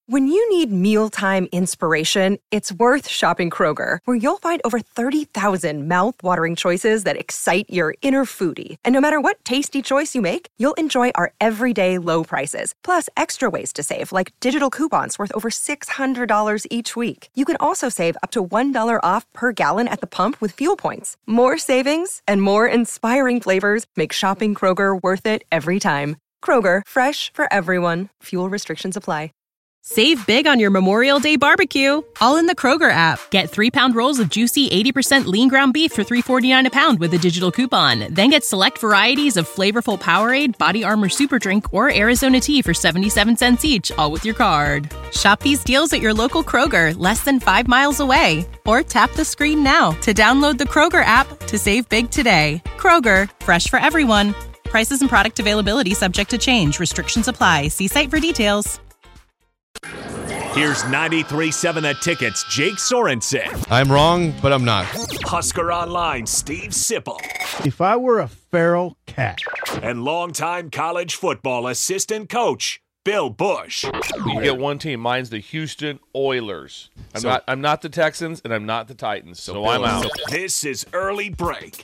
When you need mealtime inspiration, it's worth shopping Kroger, where you'll find over 30,000 mouth-watering choices that excite your inner foodie. And no matter what tasty choice you make, you'll enjoy our everyday low prices, plus extra ways to save, like digital coupons worth over $600 each week. You can also save up to $1 off per gallon at the pump with fuel points. More savings and more inspiring flavors make shopping Kroger worth it every time. Kroger, fresh for everyone. Fuel restrictions apply. Save big on your Memorial Day barbecue, all in the Kroger app. Get 3-pound rolls of juicy 80% lean ground beef for $3.49 a pound with a digital coupon. Then get select varieties of flavorful Powerade, Body Armor Super Drink, or Arizona tea for 77 cents each, all with your card. Shop these deals at your local Kroger, less than 5 miles away. Or tap the screen now to download the Kroger app to save big today. Kroger, fresh for everyone. Prices and product availability subject to change. Restrictions apply. See site for details. Here's 93.7 The Ticket's Jake Sorensen. I'm wrong, but I'm not. Husker Online, Steve Sipple. If I were a feral cat. And longtime college football assistant coach, Bill Bush. You get one team. Mine's the Houston Oilers. I'm not the Texans, and I'm not the Titans, so I'm out. This is Early Break.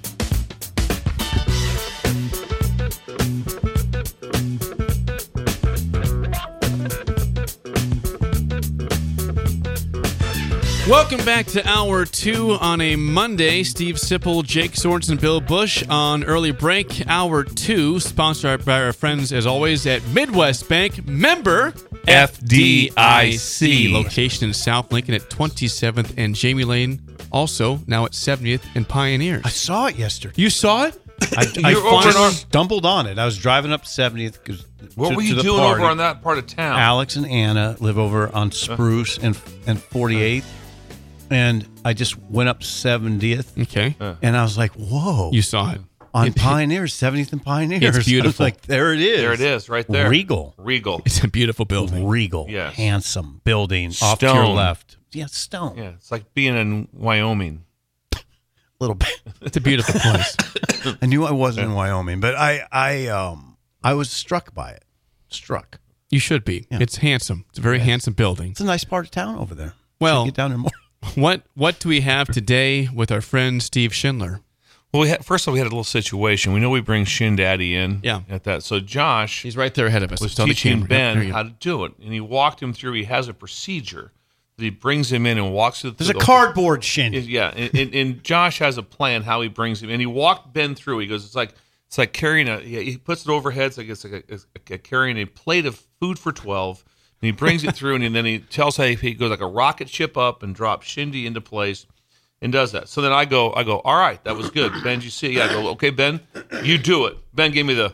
Welcome back to Hour 2 on a Monday. Steve Sipple, Jake Sorensen, Bill Bush on Early Break. Hour 2, sponsored by our friends, as always, at Midwest Bank. Member FDIC. Location in South Lincoln at 27th and Jamie Lane. Also, now at 70th and Pioneers. I saw it yesterday. You saw it? I stumbled on it. I was driving up 70th. What were you doing over on that part of town? Alex and Anna live over on Spruce and 48th. And I just went up 70th. Okay. And I was like, whoa. You saw it. On Pioneers, 70th and Pioneers. It's beautiful. I was like, there it is. There it is, right there. Regal. It's a beautiful building. Regal. Yes. Handsome building. Stone. Off to your left. Yeah, stone. Yeah, it's like being in Wyoming. A little bit. It's a beautiful place. I knew I wasn't in Wyoming, but I was struck by it. Struck. You should be. Yeah. It's handsome. It's a very handsome building. It's a nice part of town over there. Well, get down there more. What do we have today with our friend Steve Schindler? Well, first of all, we had a little situation. We know we bring Shin Daddy in at that. So Josh, he's right there ahead of us. Was teaching Ben how to do it, and he walked him through. He has a procedure that he brings him in and walks through. There's a cardboard Shin. Yeah, and Josh has a plan how he brings him, and he walked Ben through. He goes, it's like carrying he puts it overhead. It's like carrying a plate of food for 12. And he brings it through, and then he tells how he goes like a rocket ship up and drops Shindy into place and does that. So then I go, all right, that was good. Ben, did you see it? Yeah, I go, okay, Ben, you do it. Ben gave me the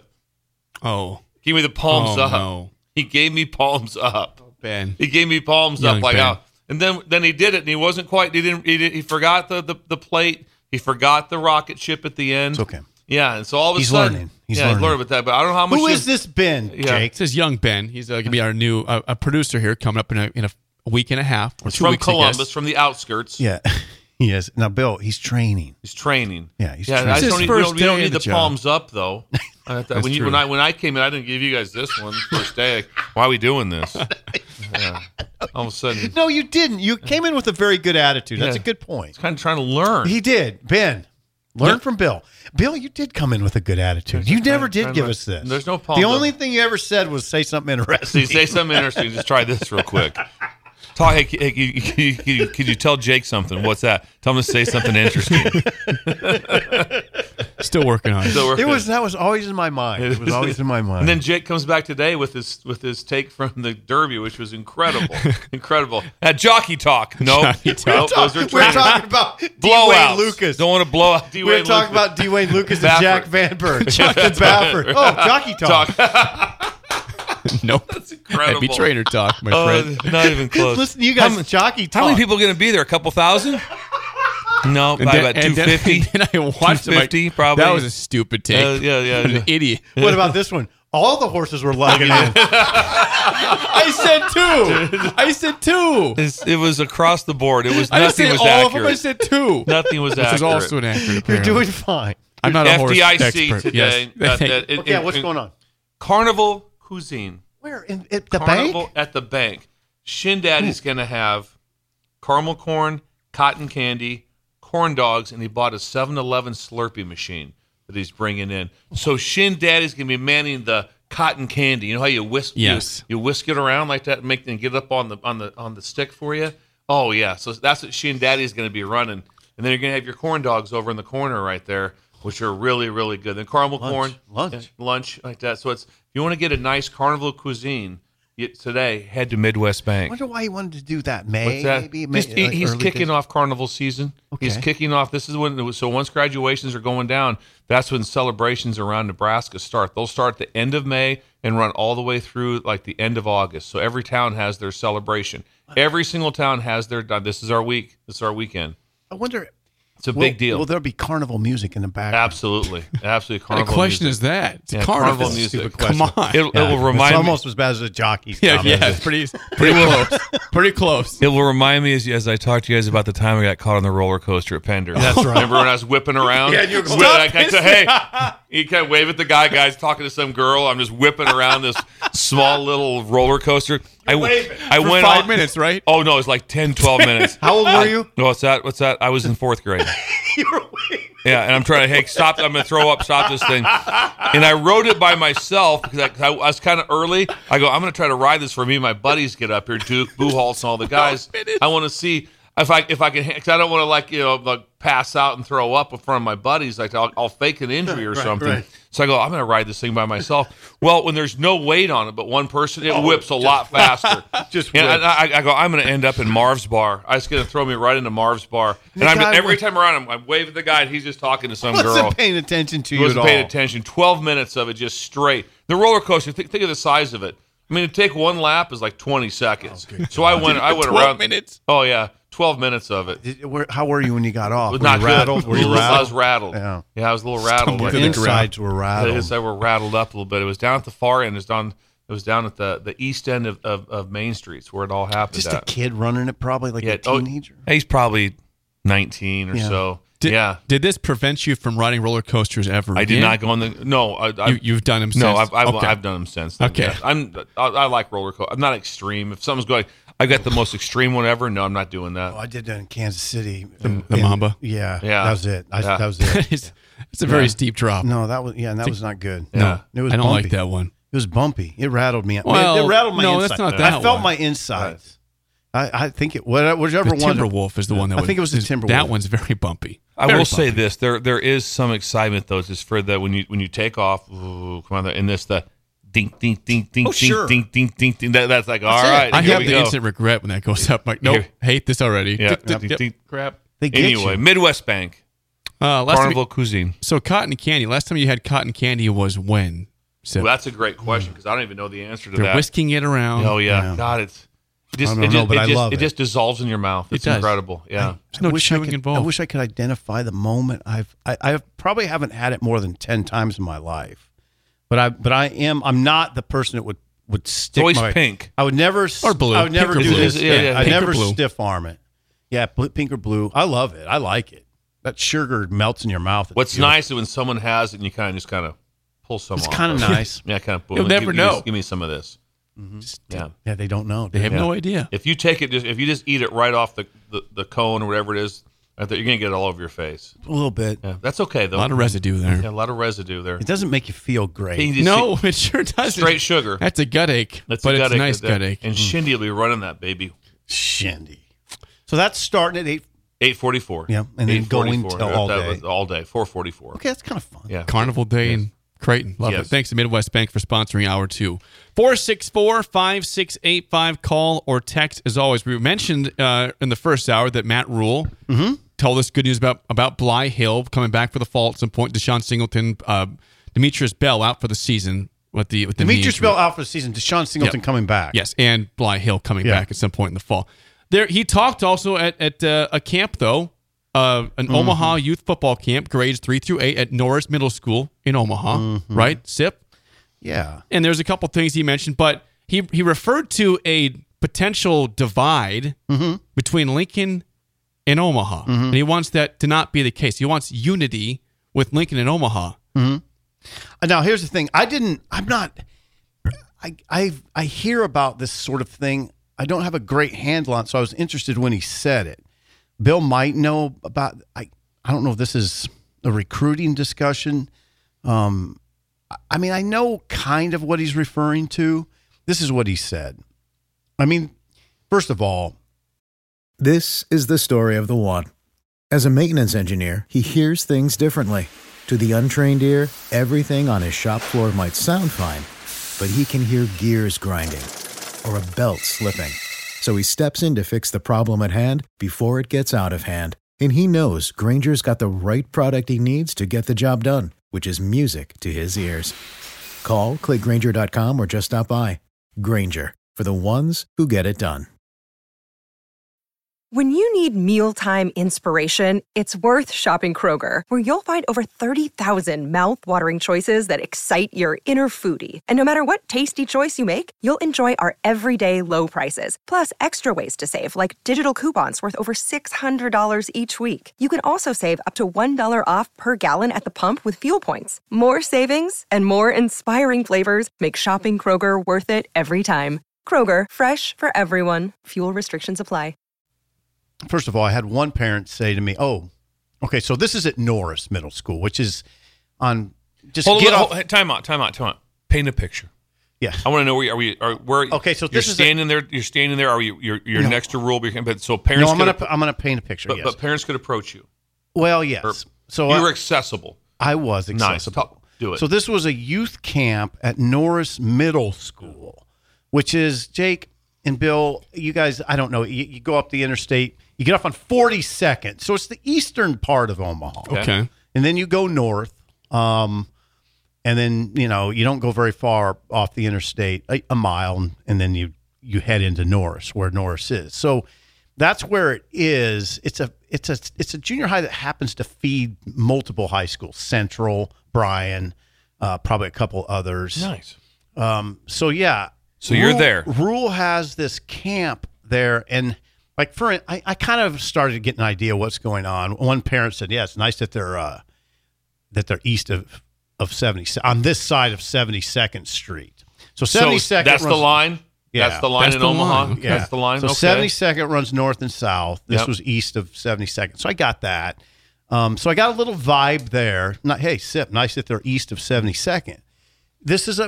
palms up. No. He gave me palms up. Ben. He gave me palms up like Ben. And then he did it, and he wasn't quite. He forgot the plate. He forgot the rocket ship at the end. It's okay. Yeah, and so all of a sudden, learning. He's learning with that. But I don't know how much. Who is this Ben, Jake? This is young Ben. He's going to be our new a producer here coming up in a week and a half or 2 weeks. From Columbus, from the outskirts. Yeah, he is. Now, Bill, he's training. Yeah, he's training. I don't, we don't need the job. palms up though. When I came in, I didn't give you guys this one first day. Why are we doing this? All of a sudden, no, you didn't. You came in with a very good attitude. That's a good point. He's kind of trying to learn. He did, Ben. Learn from Bill. Bill, you did come in with a good attitude. You never did give us this. There's no palms The up. only thing you ever said was say something interesting. Say something interesting. Just try this real quick. Hey, could you tell Jake something? What's that? Tell him to say something interesting. Still working on it. That was always in my mind. It was always in my mind. And then Jake comes back today with his take from the Derby, which was incredible. Incredible. Jockey talk. Nope. We're talking about blowouts. Dwayne Lucas. Don't want to blow out Dwayne We're talking about Dwayne Lucas and Jack Vanberg. Jonathan Baffert. Oh, jockey talk. Nope. That's incredible. That'd be trainer talk, my friend. Not even close. Listen, you guys, jockey talk. How many people are going to be there? A couple thousand? No, probably about 250. And I watched 250, like, probably. That was a stupid take. Yeah. An idiot. What about this one? All the horses were lugging in. I said two. It was across the board. It was I didn't nothing say was all accurate. of them. I said two. Nothing was Which accurate. is also inaccurate. You're Apparently. doing fine. I'm not a horse FDIC expert. today. Yes. What's going on? Carnival Cuisine. Where? At the Carnival bank? at the bank. Shin Daddy's going to have caramel corn, cotton candy, corn dogs, and he bought a 7-Eleven Slurpee machine that he's bringing in. So Shin Daddy's going to be manning the cotton candy. You know how you whisk you whisk it around like that and get it up on the stick for you? Oh, yeah. So that's what Shin Daddy's going to be running. And then you're going to have your corn dogs over in the corner right there, which are really, really good. Then caramel corn. Lunch like that. So if you want to get a nice carnival cuisine today, head to Midwest Bank. I wonder why he wanted to do that. May, that? maybe? He's kicking off carnival season. Okay. He's kicking off. This is when, so once graduations are going down, that's when celebrations around Nebraska start. They'll start at the end of May and run all the way through like the end of August. So every town has their celebration. Every single town has their, this is our week. This is our weekend. I wonder. It's a big deal. Will there be carnival music in the background? Absolutely. Carnival what kind of question music. Is that? It's carnival music. Come on. It will remind it's me. Almost as bad as a jockey's comment. Yeah, it's pretty close. Pretty close. It will remind me as I talked to you guys about the time I got caught on the roller coaster at Pender. That's right. Remember when I was whipping around? Yeah, you're going, hey, you kind of wave at the guy's talking to some girl. I'm just whipping around this small little roller coaster. I went 5 minutes, right? Oh, no, it's like 10, 12 minutes. How old were you? What's that? I was in 4th grade. You were waving. Yeah, and I'm trying to, stop. I'm going to throw up. Stop this thing. And I rode it by myself because I was kind of early. I go, I'm going to try to ride this for me and my buddies get up here, Duke, Buchholz, and all the guys. I want to see if I can, because I don't want to pass out and throw up in front of my buddies. Like I'll fake an injury or something. Right. So I go, I'm going to ride this thing by myself. Well, when there's no weight on it but one person, it whips a lot faster. I go, I'm going to end up in Marv's bar. It's going to throw me right into Marv's bar. And every time around, I'm waving at the guy, and he's just talking to some girl. Wasn't paying attention to you at all. Wasn't paying attention. 12 minutes of it just straight. The roller coaster, think of the size of it. I mean, to take one lap is like 20 seconds. So I went around. 12 minutes? Oh, yeah. 12 minutes of it. How were you when you got off? Were you rattled? Were you rattled? I was rattled. Yeah, I was a little rattled. The insides were rattled. They were rattled up a little bit. It was down at the far end. It was down at the east end of Main Street, where it all happened. Just a kid running it, probably like a teenager. He's probably 19 or so. Did this prevent you from riding roller coasters ever? I did not go on the. No, you've done them since. No, I've done them since. Then. Okay, yeah. I like roller coasters. I'm not extreme. If something's going, I got the most extreme one ever. No, I'm not doing that. Oh, I did that in Kansas City. The Mamba. Yeah, that was it. That was it. It's a very steep drop. No, that was not good. No, it was. I don't bumpy. like that one. It was bumpy. It rattled me. Well, it rattled my insides. That's not that. I felt my insides. I think whichever one. Timberwolf is the one that I think it was the Timberwolf. That one's very bumpy. I will say this: there is some excitement though, just for that when you take off. Ooh, come on, and this the ding ding ding ding ding ding ding ding ding. That's like all right. I have the instant regret when that goes up. Like, nope, hate this already. Yeah, crap. Anyway, Midwest Bank. Carnival cuisine. So cotton candy. Last time you had cotton candy was when? Well, that's a great question because I don't even know the answer to They're that. whisking it around. Oh yeah, God, it just dissolves in your mouth. It's incredible. Yeah, there's no chewing involved. I wish I could identify the moment. I probably haven't had it more than 10 times in my life, but I'm not the person that would stick. It's always pink. I would never or blue. I would never do this. I'd never blue. stiff arm it. Yeah, pink or blue. I love it. I like it. That sugar melts in your mouth. What's nice is when someone has it and you kind of pull some off. It's kind of nice. Yeah, kind of. You'll never know. Give me some of this. Mm-hmm. Yeah, they don't know. They have no idea. If you take it, if you just eat it right off the cone or whatever it is, you're gonna get it all over your face. A little bit. Yeah, that's okay though. A lot of residue there. Yeah, a lot of residue there. It doesn't make you feel great. No, it sure doesn't. Straight sugar. That's a gut ache. It's a nice gut ache. And Shindy will be running that baby. Shindy. So that's starting at 8:44. Yeah, and then going till all day. All day. 4:44. Okay, that's kind of fun. Yeah. Carnival Day in Creighton. Love it. Thanks to Midwest Bank for sponsoring Hour 2. 464-5685. Call or text as always. We mentioned in the first hour that Matt Rule told us good news about Bly Hill coming back for the fall at some point. Deshaun Singleton, Demetrius Bell out for the season. With Demetrius Bell out for the season. Deshaun Singleton coming back. Yes, and Bly Hill coming back at some point in the fall. He talked also at a camp, though, an Omaha youth football camp, grades 3 through 8 at Norris Middle School in Omaha, right? SIP? Yeah. And there's a couple things he mentioned, but he referred to a potential divide between Lincoln and Omaha. And he wants that to not be the case. He wants unity with Lincoln and Omaha. Now, here's the thing. I hear about this sort of thing. I don't have a great handle on it, so I was interested when he said it. Bill might know about. I don't know if this is a recruiting discussion. I mean, I know kind of what he's referring to. This is what he said. I mean, first of all, this is the story of the one. As a maintenance engineer, he hears things differently. To the untrained ear, everything on his shop floor might sound fine, but he can hear gears grinding or a belt slipping. So he steps in to fix the problem at hand before it gets out of hand. And he knows Grainger's got the right product he needs to get the job done, which is music to his ears. Call, click Grainger.com, or just stop by. Grainger, for the ones who get it done. When you need mealtime inspiration, it's worth shopping Kroger, where you'll find over 30,000 mouth-watering choices that excite your inner foodie. And no matter what tasty choice you make, you'll enjoy our everyday low prices, plus extra ways to save, like digital coupons worth over $600 each week. You can also save up to $1 off per gallon at the pump with fuel points. More savings and more inspiring flavors make shopping Kroger worth it every time. Kroger, fresh for everyone. Fuel restrictions apply. first of all, I had one parent say to me, "Oh, okay, so this is at Norris Middle School, which is on just time out. Paint a picture. Yeah, I want to know where okay, so you're standing there. You're standing there. Are you're next to Rule? But so parents. No, I'm gonna paint a picture. But parents could approach you. Well, yes. So you were accessible. I was accessible. Nice. Do it. So this was a youth camp at Norris Middle School, which is, Jake and Bill, you guys, I don't know, you go up the interstate, you get off on 42nd. So it's the eastern part of Omaha. Okay. And then you go north, and then, you don't go very far off the interstate, a mile, and then you head into Norris, where Norris is. So that's where it is. It's a junior high that happens to feed multiple high schools, Central, Bryan, probably a couple others. Nice. So yeah. So you're there. Rule has this camp there, and like I kind of started to get an idea what's going on. One parent said, "Yeah, it's nice that they're east of 70 on this side of 72nd Street." So 72nd. That's the line. Yeah, that's the line in Omaha. Line. Yeah. That's the line. So okay. 72nd runs north and south. This was east of 72nd. So I got that. So I got a little vibe there. Hey, Sip, nice that they're east of 72nd. This is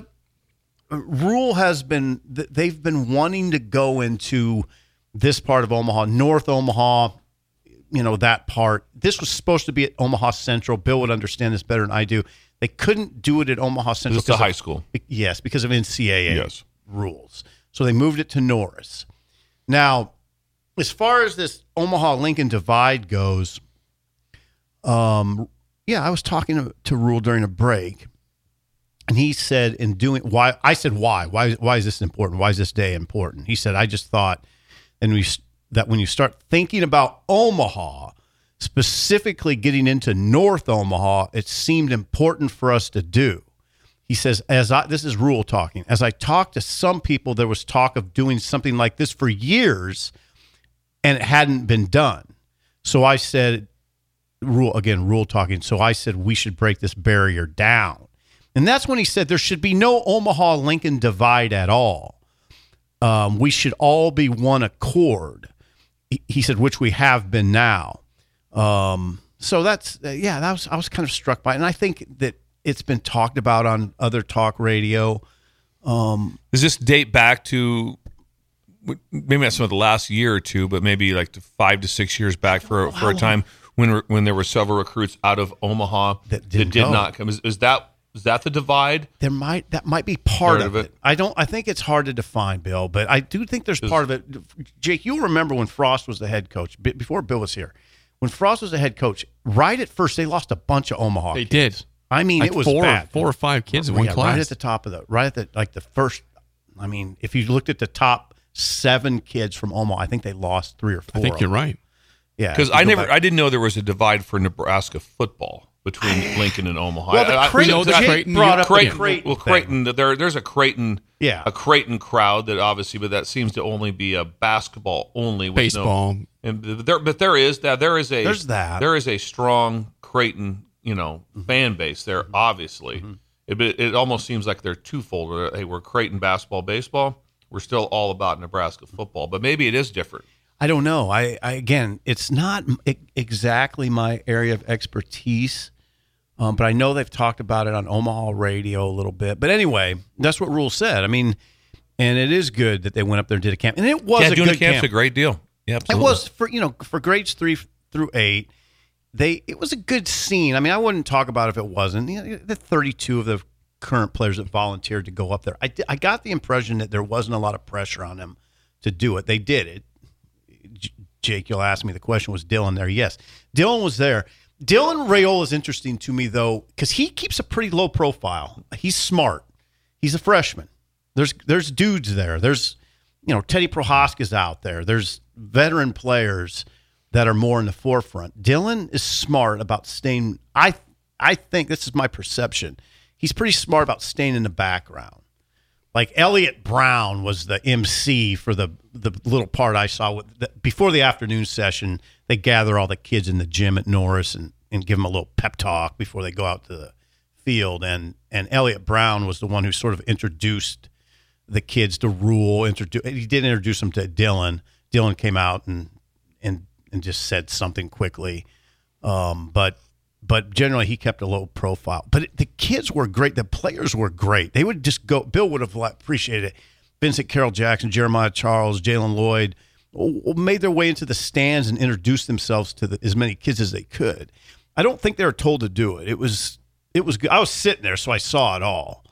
Rule they've been wanting to go into this part of Omaha, North Omaha, that part. This was supposed to be at Omaha Central. Bill would understand this better than I do. They couldn't do it at Omaha Central. It's a high school. Yes, because of NCAA rules. So they moved it to Norris. Now, as far as this Omaha-Lincoln divide goes, I was talking to Rule during a break, and he said, why is this important? Why is this day important? He said, I just thought that when you start thinking about Omaha, specifically getting into North Omaha, it seemed important for us to do. He says, this is Rule talking. As I talked to some people, there was talk of doing something like this for years, and it hadn't been done. So I said, Rule talking. So I said, we should break this barrier down. And that's when he said there should be no Omaha-Lincoln divide at all. We should all be one accord. He said, which we have been now. So that's, I was kind of struck by it. And I think that it's been talked about on other talk radio. Does this date back to maybe not some of the last year or two, but maybe like 5 to 6 years back for a time when there were several recruits out of Omaha that did not come? Is that the divide? That might be part of it. I think it's hard to define, Bill, but I do think there's part of it. Jake, you'll remember when Frost was the head coach, before Bill was here. When Frost was the head coach, right at first they lost a bunch of Omaha kids. Did. I mean, it was bad. 4 or 5 kids in one class. Right at the top of the first. I mean, if you looked at the top 7 kids from Omaha, I think they lost 3 or 4. I think you're right. Yeah, because I didn't know there was a divide for Nebraska football between Lincoln and Omaha. Well, Creighton brought up Creighton. Well, Creighton. There's a Creighton. Yeah. A Creighton crowd that obviously, but that seems to only be a basketball only. With baseball. There is a strong Creighton, fan base there. Obviously, it almost seems like they're twofold. Hey, we're Creighton basketball, baseball. We're still all about Nebraska football, but maybe it is different. I don't know. I again, it's not exactly my area of expertise, but I know they've talked about it on Omaha radio a little bit. But anyway, that's what Rule said. I mean, and it is good that they went up there and did a camp, and it was a doing good a camp's camp. a great deal. Yeah, absolutely. It was for grades 3 through 8. It was a good scene. I mean, I wouldn't talk about it if it wasn't. The 32 of the current players that volunteered to go up there. I got the impression that there wasn't a lot of pressure on them to do it. They did it. Jake, you'll ask me the question, was Dylan there? Yes, Dylan was there. Dylan Raiola is interesting to me, though, because he keeps a pretty low profile. He's smart. He's a freshman. There's dudes there. There's, Teddy Prohaska's out there. There's veteran players that are more in the forefront. Dylan is smart about staying. I think this is my perception. He's pretty smart about staying in the background. Like Elliott Brown was the MC for the little part I saw before the afternoon session. They gather all the kids in the gym at Norris and give them a little pep talk before they go out to the field. And Elliott Brown was the one who sort of introduced the kids to Rule. He did introduce them to Dylan. Dylan came out and just said something quickly, but generally he kept a low profile. But the kids were great. The players were great. They would just go. Bill would have appreciated it. Vincent Carroll Jackson, Jeremiah Charles, Jalen Lloyd made their way into the stands and introduced themselves to as many kids as they could. I don't think they were told to do it. It was good. I was sitting there, so I saw it all.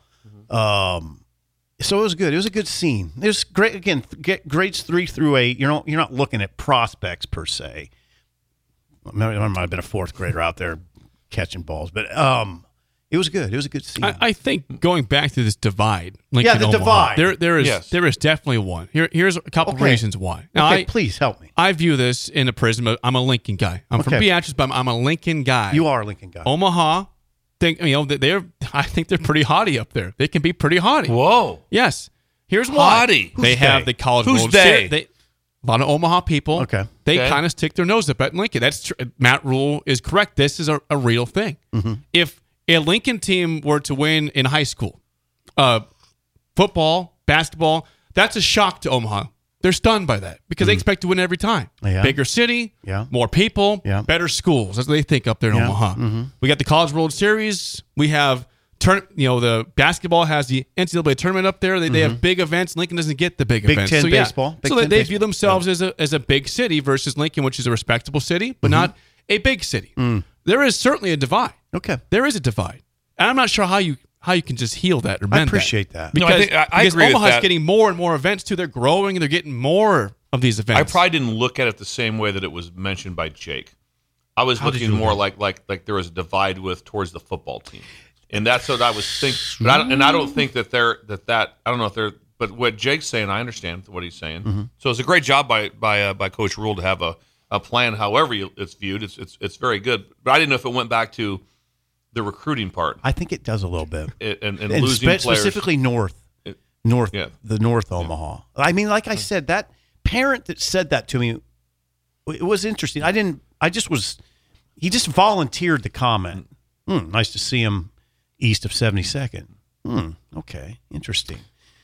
So it was good. It was a good scene. It was great. Again, grades 3 through 8. You're not looking at prospects per se. There might have been a fourth grader out there catching balls, but it was good. It was a good scene. I think going back to this divide, Lincoln, the Omaha, divide. There is definitely one. Here's a couple reasons why. Now, please help me. I view this in a prism of I'm a Lincoln guy. I'm from Beatrice, but I'm a Lincoln guy. You are a Lincoln guy. Omaha, I think they're pretty haughty up there. They can be pretty haughty. Whoa. Yes. Here's why. Haughty. They have the College Who's World they? Series. A lot of Omaha people. Okay. They kind of stick their nose up at Lincoln. That's true. Matt Rule is correct. This is a real thing. Mm-hmm. If a Lincoln team were to win in high school, football, basketball, that's a shock to Omaha. They're stunned by that because they expect to win every time. Yeah. Bigger city, more people, better schools. That's what they think up there in Omaha. Mm-hmm. We got the College World Series. We have the basketball has the NCAA tournament up there. They have big events. Lincoln doesn't get the big events. Big Ten baseball. They view themselves as a big city versus Lincoln, which is a respectable city, but not a big city. There is certainly a divide. Okay. There is a divide. And I'm not sure how you can just heal that or mend I appreciate that. Because, I agree with Omaha's that. getting more and more events too. They're growing and they're getting more of these events. I probably didn't look at it the same way that it was mentioned by Jake. I was looking more like there was a divide towards the football team. And that's what I was thinking. I don't think that I don't know if they're, but what Jake's saying, I understand what he's saying. Mm-hmm. So it's a great job by Coach Rule to have a plan. However it's viewed, it's very good. But I didn't know if it went back to the recruiting part. I think it does a little bit, and losing players specifically North Omaha. I mean, like I said, that parent that said that to me, it was interesting. He just volunteered the comment. Nice to see him east of 72nd. Okay, interesting.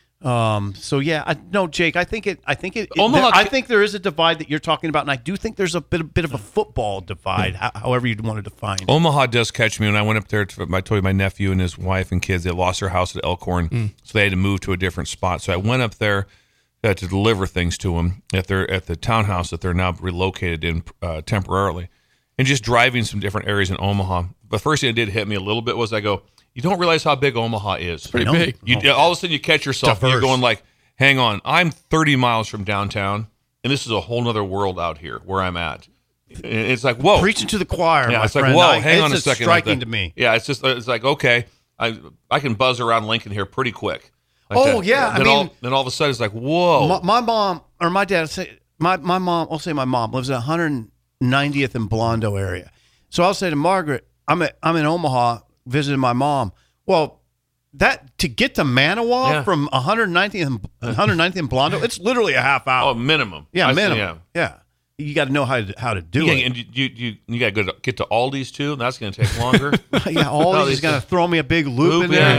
Jake, I think there is a divide that you're talking about, and I do think there's a bit of a football divide, however you'd want to define it. Omaha does catch me when I went up there. I told you my nephew and his wife and kids, they lost their house at Elkhorn, so they had to move to a different spot. So I went up there to deliver things to them at the townhouse that they're now relocated in temporarily, and just driving some different areas in Omaha. The first thing that did hit me a little bit was you don't realize how big Omaha is. Pretty big. All of a sudden you catch yourself and you're going like, hang on, I'm 30 miles from downtown, and this is a whole other world out here where I'm at. And it's like, whoa. Preaching to the choir, yeah, my it's friend. like, whoa, hang on a second. It's striking to me. Yeah, it's like, okay, I can buzz around Lincoln here pretty quick. Like that. Then all of a sudden it's like, whoa. My mom, or my dad, my mom, I'll say my mom, lives at 190th and Blondo area. So I'll say to Margaret, I'm in Omaha visiting my mom. Well, that to get to Manawa from 190th and Blondo, it's literally a half hour. Oh, minimum. Yeah, minimum. Yeah. You got to know how to do it. And you got to get to Aldi's too, and that's going to take longer. Yeah, Aldi's is going to throw me a big loop in there. Yeah.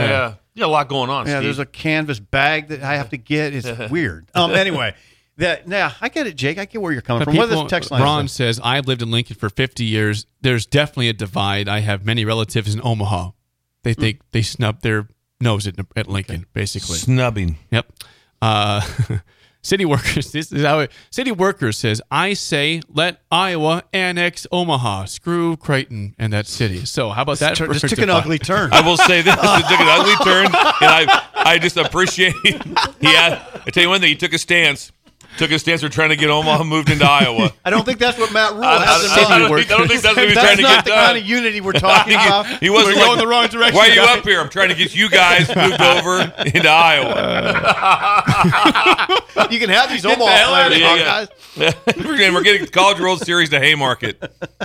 Yeah, a lot going on. Yeah, Steve. there's a canvas bag that I have to get. It's weird. Anyway, I get it, Jake. I get where you're coming from. What is this text line? Ron says, I've lived in Lincoln for 50 years. There's definitely a divide. I have many relatives in Omaha. They think they snub their nose at Lincoln, basically. Snubbing. Yep. City Workers. This is how City Workers says, I say let Iowa annex Omaha. Screw Creighton and that city. So how about that? This took an ugly turn. I will say this. It took an ugly turn, and I just appreciate I tell you one thing. He took a stance. We're trying to get Omaha moved into Iowa. I don't think that's what Matt Rule has in I don't think that's what he's trying to get done. That's not the kind of unity we're talking about. He wasn't going the wrong direction. Why are you up here? I'm trying to get you guys moved over into Iowa. You can have these Omaha players, guys. And we're getting the College World Series to Haymarket.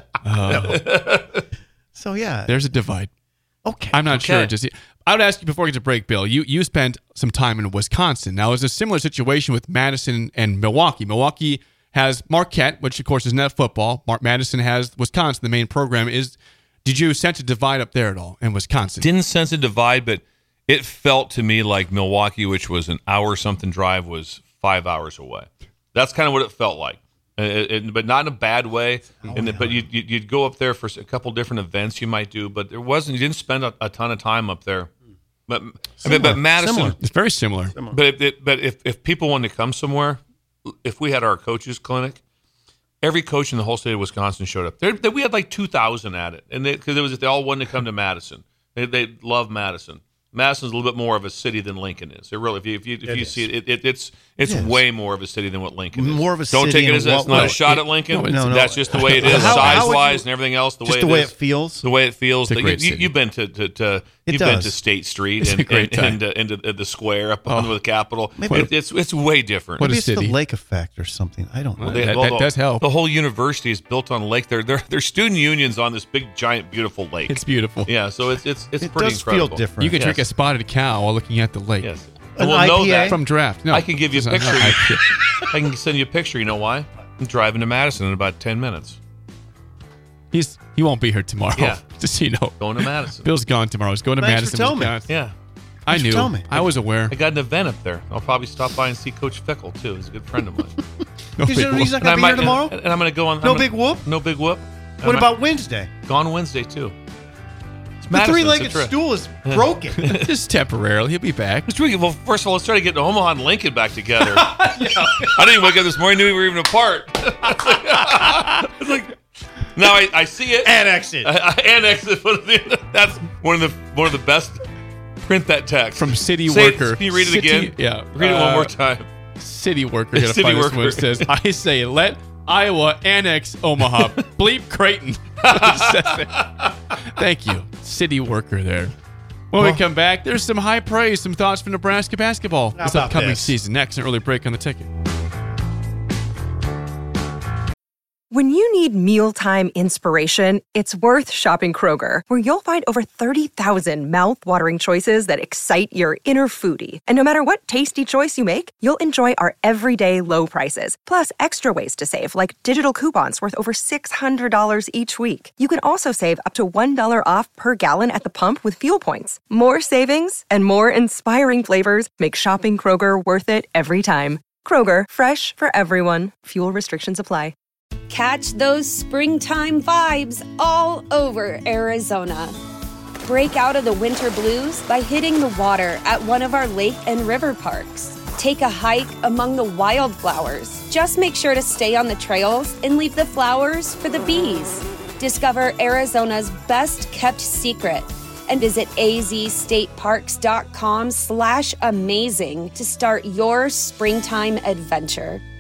So, yeah. There's a divide. Okay. I'm not sure. I would ask you before we get to break, Bill. You spent some time in Wisconsin. Now, it's a similar situation with Madison and Milwaukee. Milwaukee has Marquette, which, of course, is net football. Madison has Wisconsin. The main program is. Did you sense a divide up there at all in Wisconsin? Didn't sense a divide, but it felt to me like Milwaukee, which was an hour-something drive, was 5 hours away. That's kind of what it felt like. But not in a bad way. But you'd go up there for a couple different events you might do, but you didn't spend a ton of time up there. But Madison, Similar. It's very similar. But if people wanted to come somewhere, if we had our coaches clinic, every coach in the whole state of Wisconsin showed up. We had like 2,000 at it, and because they all wanted to come to Madison. They love Madison. Madison's a little bit more of a city than Lincoln is. It really, if you see it, it's way more of a city than what Lincoln is. More of a Don't city take it as it's not a shot at Lincoln. No. That's just the way it is, size-wise and everything else. The way it feels. The way it feels. It's a great city. You've been to State Street It's a great time. and the square up on the Capitol. It's way different. What Maybe a it's city. the lake effect or something. I don't know. That does help. The whole university is built on a lake. Their student unions on this big, giant, beautiful lake. It's beautiful. Yeah, so it's It pretty does incredible. feel different. You could drink a spotted cow while looking at the lake. Yes. An We'll know IPA? that. From draft. No, I can give you a it's not picture. IPA. I can send you a picture. You know why? I'm driving to Madison in about 10 minutes. He won't be here tomorrow. Yeah. Just so you know. Going to Madison. Bill's gone tomorrow. He's going to Thanks for Madison. telling me. Wisconsin. Yeah. I knew. tell me. I was aware. I got an event up there. I'll probably stop by and see Coach Fickle, too. He's a good friend of mine. No He's big not whoop. going to be here tomorrow? And I'm going to go on. No big whoop? No big whoop. What about Wednesday? Gone Wednesday, too. It's The Madison. three-legged It's a trip. stool is broken. Just temporarily. He'll be back. Well, first of all, let's try to get Omaha and Lincoln back together. I didn't even wake up this morning, knew we were even apart. It's like, now I see it. Annex it. Annex it. That's one of the best. Print that text. From City Say Worker. Can you read it again? Yeah. Read it one more time. City Worker. Gotta City find this Worker. one. It says, I say, let Iowa annex Omaha. Bleep Creighton. It says that. Thank you. City Worker there. When we come back, there's some high praise, some thoughts for Nebraska basketball this about upcoming this? season. Next, an early break on the ticket. When you need mealtime inspiration, it's worth shopping Kroger, where you'll find over 30,000 mouth-watering choices that excite your inner foodie. And no matter what tasty choice you make, you'll enjoy our everyday low prices, plus extra ways to save, like digital coupons worth over $600 each week. You can also save up to $1 off per gallon at the pump with fuel points. More savings and more inspiring flavors make shopping Kroger worth it every time. Kroger, fresh for everyone. Fuel restrictions apply. Catch those springtime vibes all over Arizona. Break out of the winter blues by hitting the water at one of our lake and river parks. Take a hike among the wildflowers. Just make sure to stay on the trails and leave the flowers for the bees. Discover Arizona's best kept secret and visit azstateparks.com/amazing to start your springtime adventure.